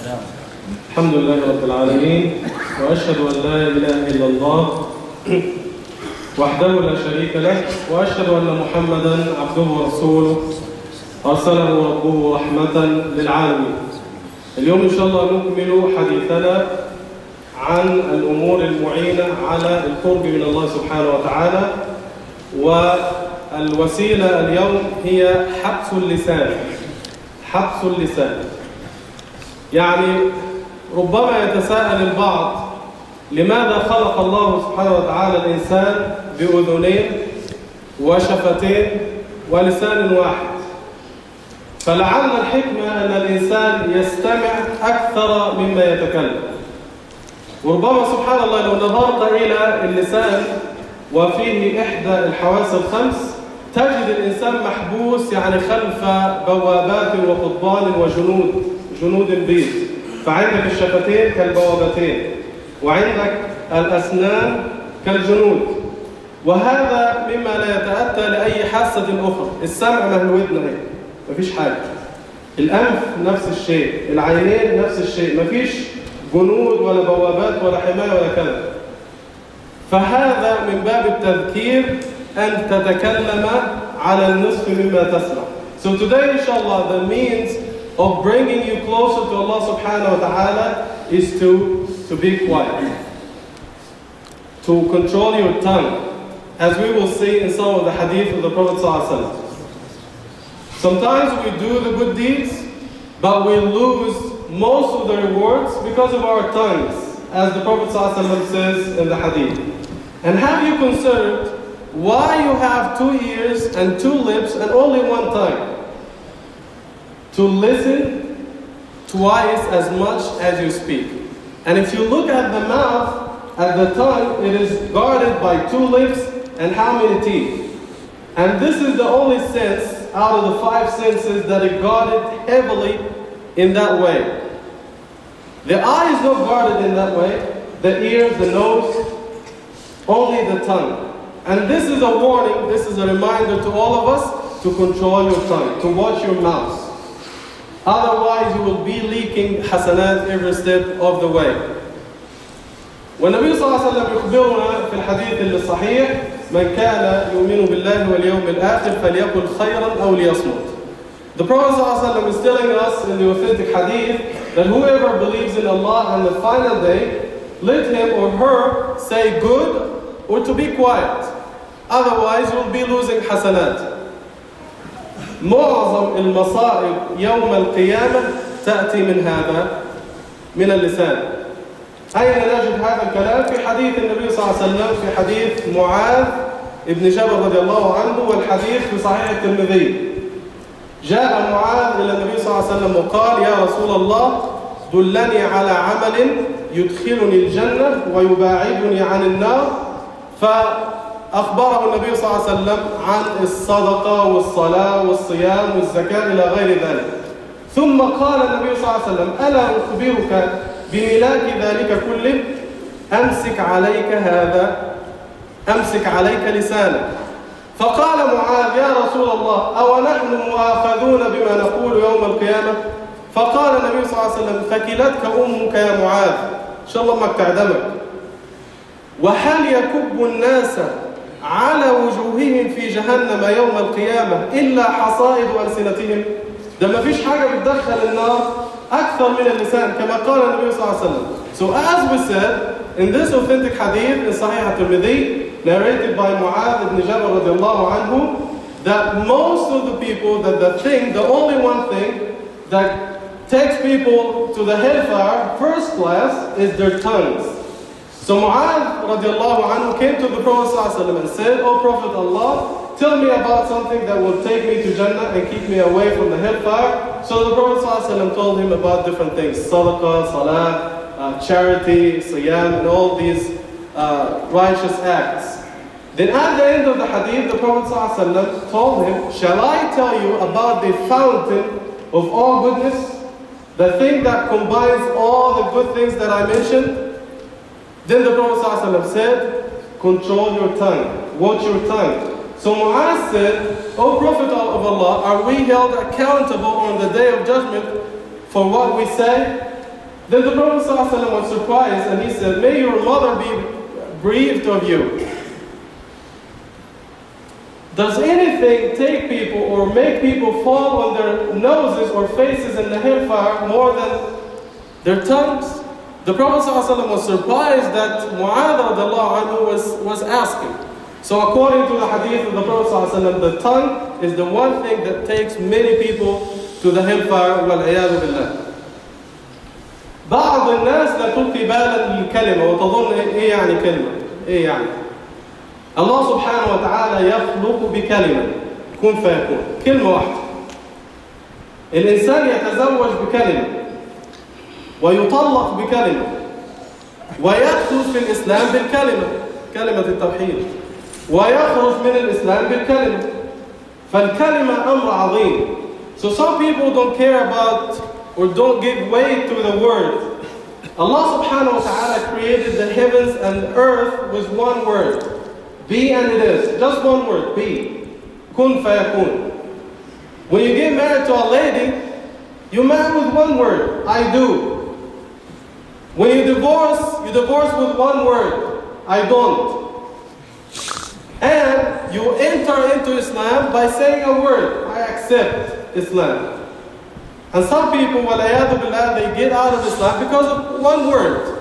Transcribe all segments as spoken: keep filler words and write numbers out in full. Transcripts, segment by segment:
الحمد لله رب العالمين، وأشهد أن لا إله إلا الله وحده لا شريك له، وأشهد أن محمدًا عبده ورسوله أرسله ربه رحمة للعالمين. اليوم إن شاء الله نكمل حديثنا عن الأمور المعينة على القرب من الله سبحانه وتعالى، والوسيلة اليوم هي حبس اللسان. حبس اللسان يعني ربما يتساءل البعض: لماذا خلق الله سبحانه وتعالى الإنسان بأذنين وشفتين ولسان واحد؟ فلعل الحكمة أن الإنسان يستمع أكثر مما يتكلم. وربما سبحان الله لو نظرت إلى اللسان وفيه إحدى الحواس الخمس تجد الإنسان محبوس يعني خلف بوابات وقضبان وجنود جنود بيض. فعندك الشفتين كالبوابتين، وعندك الأسنان كالجنود، وهذا مما لا يتأتى لأي حاسة أخرى. السمع مهلودنا هي مفيش حاجة، الأنف نفس الشيء، العينين نفس الشيء، مفيش جنود ولا بوابات ولا حماية ولا كذا. فهذا من باب التذكير أن تتكلم على النصف مما تسمع. So today inshallah the means of bringing you closer to Allah subhanahu wa ta'ala is to, to be quiet, to control your tongue, as we will see in some of the hadith of the Prophet sallallahu alaihi wasallam. Sometimes we do the good deeds, but we lose most of the rewards because of our tongues, as the Prophet ﷺ says in the hadith. And have you considered why you have two ears and two lips and only one tongue? To listen twice as much as you speak. And if you look at the mouth, at the tongue, it is guarded by two lips and how many teeth? And this is the only sense out of the five senses that is guarded heavily in that way. The eye is not guarded in that way, the ears, the nose, only the tongue. And this is a warning, this is a reminder to all of us to control your tongue, to watch your mouth. Otherwise you will be leaking hasanat every step of the way. والنبي صلى الله عليه وسلم يخبرنا في الحديث الصحيح: من كان يؤمن بالله واليوم الآخر فليقل خيرا أو ليصمت. The Prophet ﷺ is telling us in the authentic hadith that whoever believes in Allah and the final day, let him or her say good or to be quiet. Otherwise you will be losing hasanat. معظم المصائب يوم القيامة تأتي من هذا، من اللسان. أين نجد هذا الكلام؟ في حديث النبي صلى الله عليه وسلم، في حديث معاذ ابن جبل رضي الله عنه، والحديث في صحيح الترمذي. جاء معاذ إلى النبي صلى الله عليه وسلم وقال: يا رسول الله دلني على عمل يدخلني الجنة ويباعدني عن النار. فأخبره النبي صلى الله عليه وسلم عن الصدقة والصلاة والصيام والزكاة إلى غير ذلك. ثم قال النبي صلى الله عليه وسلم: ألا أخبرك بملاك ذلك كله؟ أمسك عليك هذا، أمسك عليك لسانك. فقال معاذ: يا رسول الله أو نحن مؤاخذون بما نقول يوم القيامة؟ فقال النبي صلى الله عليه وسلم: فكلتك أمك يا معاذ، إن شاء الله ما تعدمك. وهل يكب الناس على وجوههم في جهنم يوم القيامة إلا حصائد ألسنتهم؟ ده ما فيش حاجة بتدخل النار أكثر من اللسان، كما قال النبي صلى الله عليه وسلم. So as we said, in this authentic hadith in Sahih al-Tirmidhi, narrated by Mu'adh ibn Jabal radiallahu anhu, that most of the people, that the thing, the only one thing that takes people to the hellfire first class is their tongues. So Mu'adh radiallahu anhu came to the Prophet sallallahu alaihi wasallam and said: "O Prophet Allah, tell me about something that will take me to Jannah and keep me away from the hellfire." So the Prophet sallallahu alaihi wasallam told him about different things: sadaqah, salah, uh, charity, siyam, and all these uh, righteous acts. Then at the end of the hadith, the Prophet ﷺ told him, "Shall I tell you about the fountain of all goodness? The thing that combines all the good things that I mentioned?" Then the Prophet ﷺ said, "Control your tongue, watch your tongue." So Mu'adh said, "O Prophet of Allah, are we held accountable on the day of judgment for what we say?" Then the Prophet ﷺ was surprised and he said, may your mother be bereaved of you. Does anything take people or make people fall on their noses or faces in the hellfire more than their tongues? The Prophet ﷺ was surprised that Mu'adh radiallahu anhu was, was asking. So according to the hadith of the Prophet ﷺ, the tongue is the one thing that takes many people to the hellfire. وَالْعِيَاذُ بِاللَّهِ. بعض الناس لا تلقي بالا للكلمة وتظن إيه يعني كلمة؟ إيه يعني؟ الله سبحانه وتعالى يخلق بكلمة كن فيكون، كلمة واحدة. الإنسان يتزوج بكلمة ويطلق بكلمة ويدخل في الإسلام بالكلمة، كلمة التوحيد، ويخرج من الإسلام بالكلمة. فالكلمة أمر عظيم. So some people don't care about or don't give weight to the word. Allah subhanahu wa ta'ala created the heavens and earth with one word. Be and it is. Just one word. Be. Kun fayakun. When you get married to a lady, you marry with one word. I do. When you divorce, you divorce with one word. I don't. And you enter into Islam by saying a word. I accept Islam. And some people, وَالْعِيَاذُ بِاللَّهِ, they get out of Islam because of one word.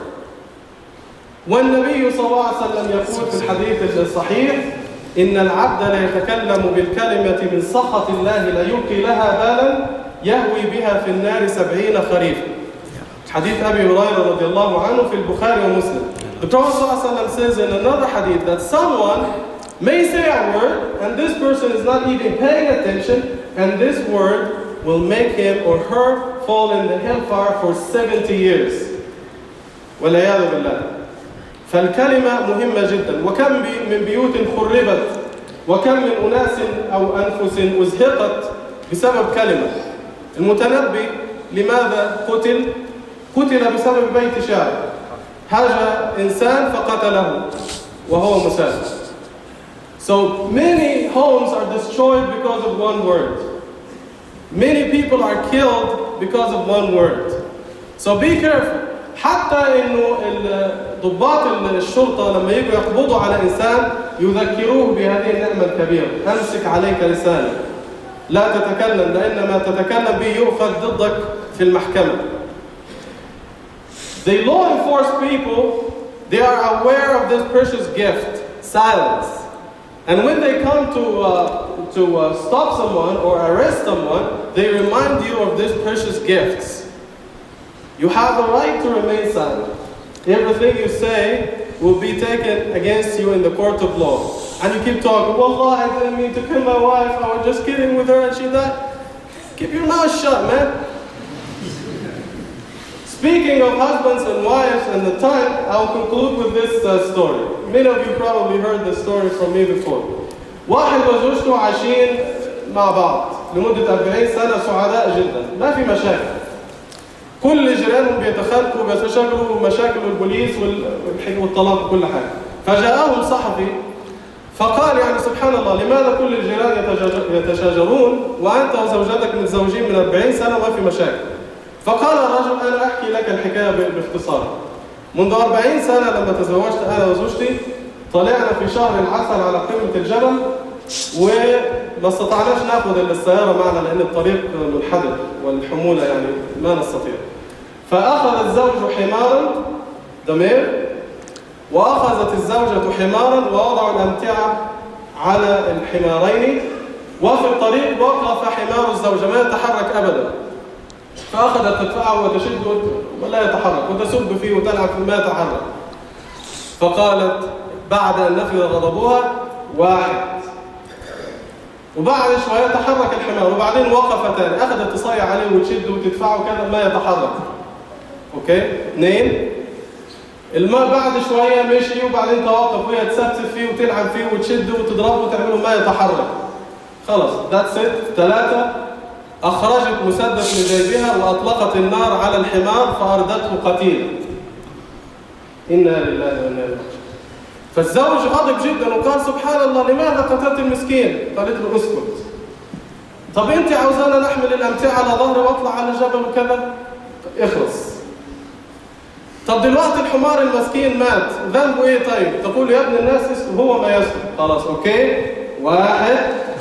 والنبي صلى الله عليه وسلم يقول في الحديث الصحيح إن العبد لا يتكلم بالكلمة من سخط الله لا يلقي لها بالا يهوي بها في النار سبعين خريفا. حديث أبي هريرة رضي الله عنه في البخاري ومسلم. The Prophet صلى الله عليه وسلم says in another hadith that someone may say a word and this person is not even paying attention and this word will make him or her fall in the hellfire for seventy years. والعياذ بالله. فالكلمة مهمة جدا. وكم من بيوت خربت وكم من أناس أو أنفس أزهقت بسبب كلمة. المتنبي لماذا قتل؟ قتل بسبب بيت شاعر. هاجى إنسان فقتله وهو مسافر. So many homes are destroyed because of one word. Many people are killed because of one word. So be careful. حتى إنه ضباط الشرطة لما يجوا يقبضوا على إنسان يذكروه بهذه النعمة الكبيرة. أمسك عليك لسانك. لا تتكلم لأن ما تتكلم به يؤخذ ضدك في المحكمة. The law enforcement people, they are aware of this precious gift, silence. And when they come to uh, to uh, stop someone or arrest someone, they remind you of these precious gifts. You have the right to remain silent. Everything you say will be taken against you in the court of law. And you keep talking, Wallah, I didn't mean to kill my wife. I was just kidding with her and she died. Keep your mouth shut, man. Speaking of husbands and wives and the time, I'll conclude with this uh, story. Many of you probably heard this story from me before. واحد وزوجته عايشين مع بعض لمدة أربعين سنة سعداء جدا، ما في مشاكل. كل جيرانهم بيتخانقوا بيتشاكلوا مشاكل البوليس والطلاق وكل حاجة. فجاءهم صحفي فقال يعني سبحان الله لماذا كل الجيران يتشاجرون وأنت وزوجتك متزوجين من أربعين سنة وما في مشاكل؟ فقال الرجل أنا أحكي لك الحكاية باختصار. منذ أربعين سنة لما تزوجت أنا وزوجتي طلعنا في شهر العسل على قمة الجبل وما استطعناش ناخذ السيارة معنا لأن الطريق منحدر والحمولة يعني ما نستطيع. فأخذ الزوج حمارا ضمير وأخذت الزوجة حمارا ووضعوا الأمتعة على الحمارين وفي الطريق وقف حمار الزوجة ما يتحرك أبدا. فأخذت تدفعه وتشده ولا يتحرك وتسب فيه وتلعب فيه ما يتحرك. فقالت بعد أن نفذ غضبها واحد وبعد شوية تحرك الحمار وبعدين وقف تاني أخذت تصيح عليه وتشده وتدفعه كذا ما يتحرك. أوكي اثنين الماء بعد شوية مشي وبعدين توقف وهي تسبسب فيه وتلعب فيه وتشده وتضربه وتعمله ما يتحرك. خلاص that's it. ثلاثة أخرجت مسدس من جيبها وأطلقت النار على الحمار فأردته قتيلا. إنا لله وإنا إليه راجعون. فالزوج غضب جدا وقال سبحان الله لماذا قتلت المسكين؟ قالت له اسكت. طب أنت عاوزانا نحمل الأمتعة على ظهري وأطلع على الجبل وكذا؟ اخلص. طب دلوقتي الحمار المسكين مات، ذنبه ايه طيب؟ تقول يا ابن الناس اسكت، هو ما يسكت. خلاص اوكي، واحد.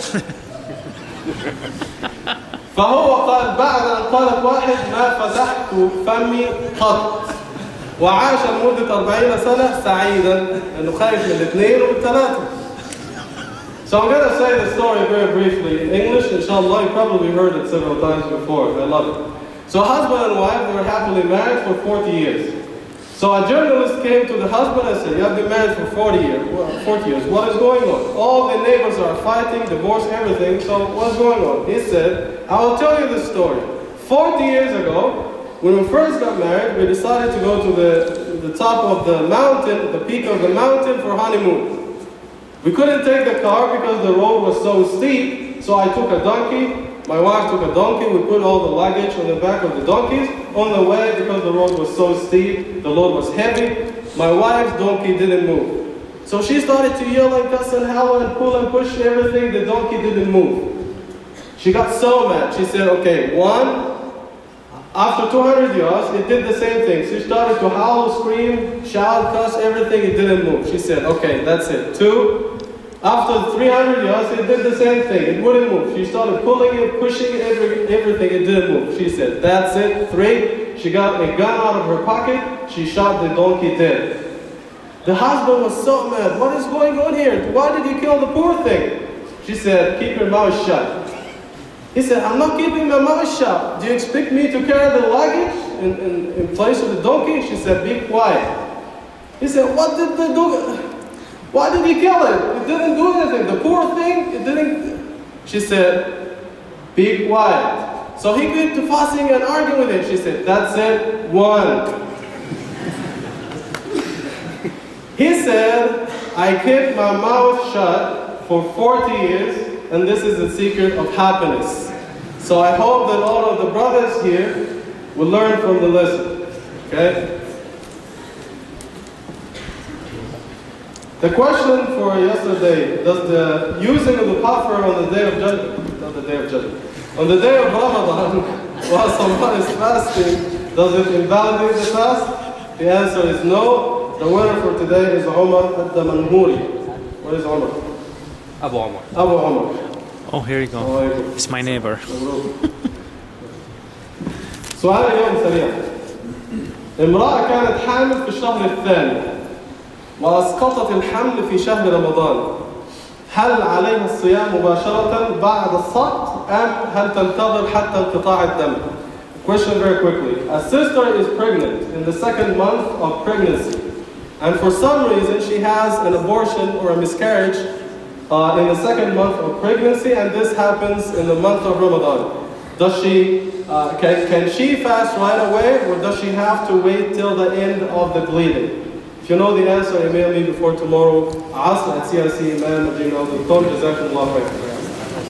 فهو قال بعد ان قالت واحد ما فتحت فمي قط، وعاش لمدة أربعين سنة سعيدا لأنه خايف من الاثنين والثلاثة. So I'm going to say the story very briefly in English. Inshallah, you probably heard it several times before. I love it. So husband and wife, they were happily married for forty years. So a journalist came to the husband and said, you have been married for forty years. forty years. What is going on? All the neighbors are fighting, divorce, everything. So what's going on? He said, I will tell you this story. forty years ago, when we first got married, we decided to go to the, the top of the mountain, the peak of the mountain for honeymoon. We couldn't take the car because the road was so steep, so I took a donkey, my wife took a donkey, we put all the luggage on the back of the donkeys. On the way, because the road was so steep, the load was heavy, my wife's donkey didn't move. So she started to yell and cuss and howl and pull and push everything, the donkey didn't move. She got so mad, she said, okay, one, after two hundred yards, it did the same thing. She started to howl, scream, shout, cuss, everything, it didn't move. She said, okay, that's it. Two, after three hundred yards, it did the same thing. It wouldn't move. She started pulling it, pushing every, everything, it didn't move. She said, that's it. Three, she got a gun out of her pocket, she shot the donkey dead. The husband was so mad. What is going on here? Why did you kill the poor thing? She said, keep your mouth shut. He said, I'm not keeping my mouth shut. Do you expect me to carry the luggage in, in, in place of the donkey? She said, be quiet. He said, what did the donkey, why did he kill it? It didn't do anything. The poor thing, it didn't. She said, be quiet. So he went to fussing and arguing with him. She said, that's it, one. He said, I kept my mouth shut for forty years. And this is the secret of happiness. So I hope that all of the brothers here will learn from the lesson. Okay? The question for yesterday, does the using of the puffer on the day of judgment, not the day of judgment, on the day of Ramadan, while someone is fasting, does it invalidate the fast? The answer is no. The winner for today is Omar al-Damanhuri. Where is Omar? Abu Omar. Abu Omar. Oh, here you go. It's my neighbor. سؤال اليوم سريع. امرأة كانت حامل في الشهر الثاني وأسقطت الحمل في شهر رمضان. هل عليها الصيام مباشرة بعد السقط أم هل تنتظر حتى انقطاع الدم؟ Question very quickly. A sister is pregnant in the second month of pregnancy, and for some reason she has an abortion or a miscarriage uh, in the second month of pregnancy, and this happens in the month of Ramadan. Does she, uh, can, can she fast right away, or does she have to wait till the end of the bleeding? If you know the answer, email me before tomorrow. Asr at C I C Imam Ajin al-Dukton. Jazakumullah khairan.